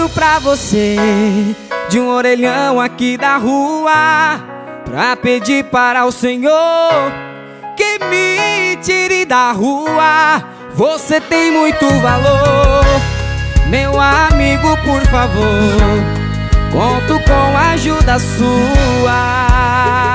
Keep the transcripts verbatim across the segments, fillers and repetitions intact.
ligando pra você de um orelhão aqui da rua, pra pedir para o Senhor que me tire da rua. Você tem muito valor, meu amigo, por favor, conto com a ajuda sua.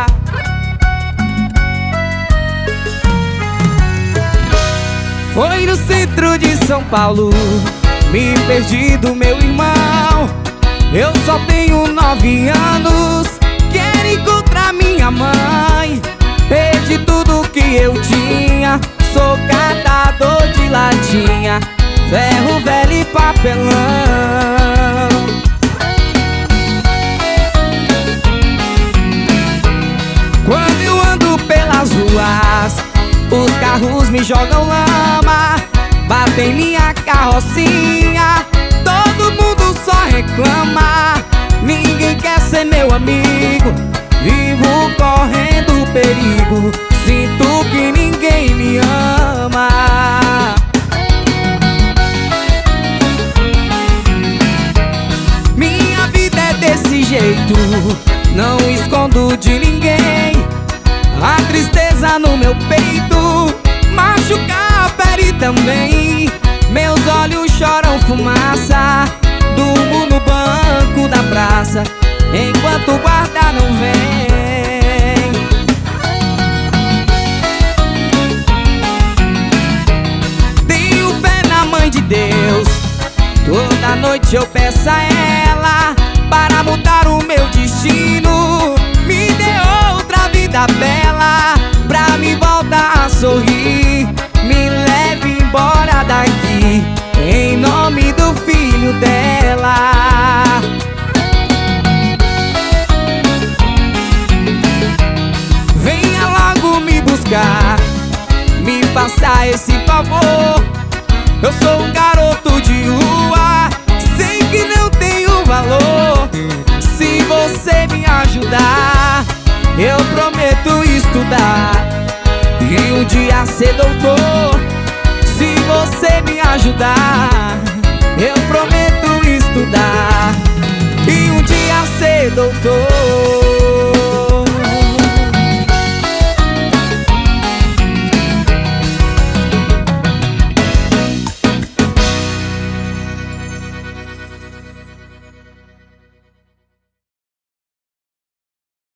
Foi no centro de São Paulo, me perdi do meu irmão. Eu só tenho nove anos, quero encontrar minha mãe. Perdi tudo que eu tinha, sou catador de latinha, ferro velho e papelão. Quando eu ando pelas ruas, os carros me jogam lama, batem minha carrocinha, todo mundo só reclama. Ninguém quer ser meu amigo, vivo correndo perigo, sinto que ninguém me ama. Minha vida é desse jeito, não escondo de ninguém. A tristeza no meu peito machuca a pele também. Meus olhos choram fumaça, durmo no banco da praça enquanto o guarda não vem. Tenho fé na Mãe de Deus, toda noite eu peço a ela para mudar o meu destino. Me dê outra vida bela pra me voltar a sorrir. Me leve embora daqui em nome do filho dela. Venha logo me buscar, me faça esse favor. Eu sou um garoto de rua, sei que não tenho valor. Se você me ajudar, eu prometo estudar e um dia ser doutor. Se você me ajudar, eu prometo estudar e um dia ser doutor.